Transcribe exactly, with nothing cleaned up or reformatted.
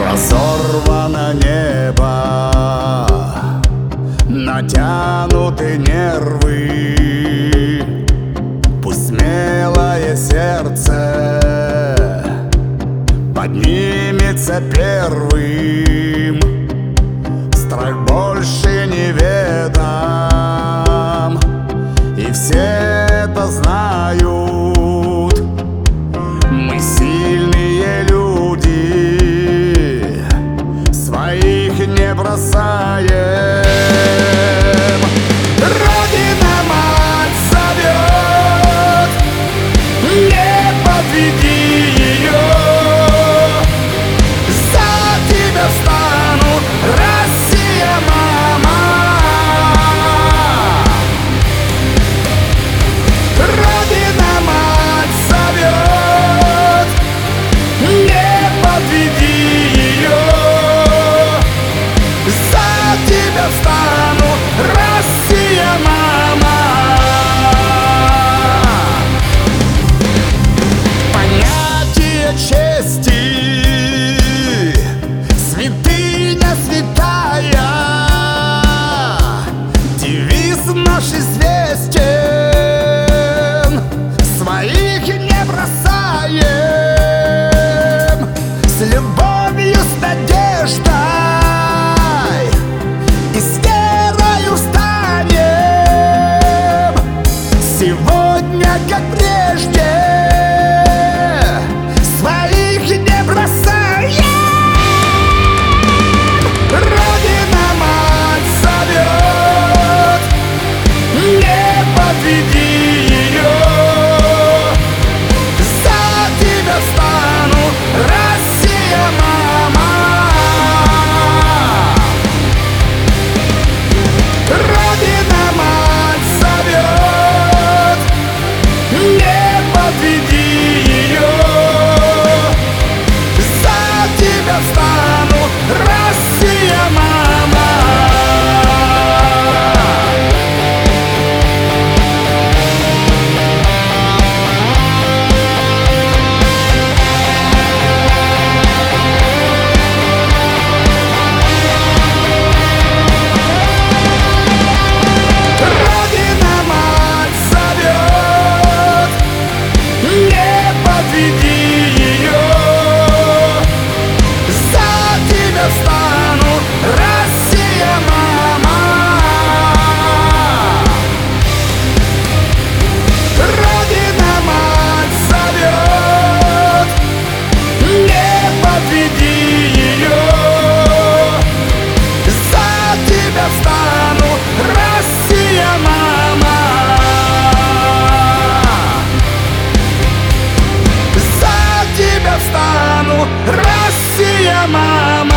Разорвано небо, натянуты нервы. Пусть смелое сердце поднимется первым. Страх больше неведом, и все это знают. Мы сильные люди, своих не бросаем. Родина, мать, зовет, не подведи ее. За тебя встану, Россия, мама. Родина, мать, зовет, не подведи ее. За тебя встану, Россия, мама. Понятие чести, святыня святая, девиз наш известен, своих не бросаем. С любовью, с надеждой и с верою встанем. Сегодня, как прежде, своих не бросаем. Родина, мать, зовет, не подведи ее. За тебя встану, Россия, мама. Родина, мать, зовет, не подведи ее. За тебя встану, Россия, мама. Родина, мать, зовет, не подведи ее. За тебя встану, Россия, мама. Родина, мать, зовет, не подведи ее. За тебя встану, Россия, мама. За тебя встану, Россия, мама.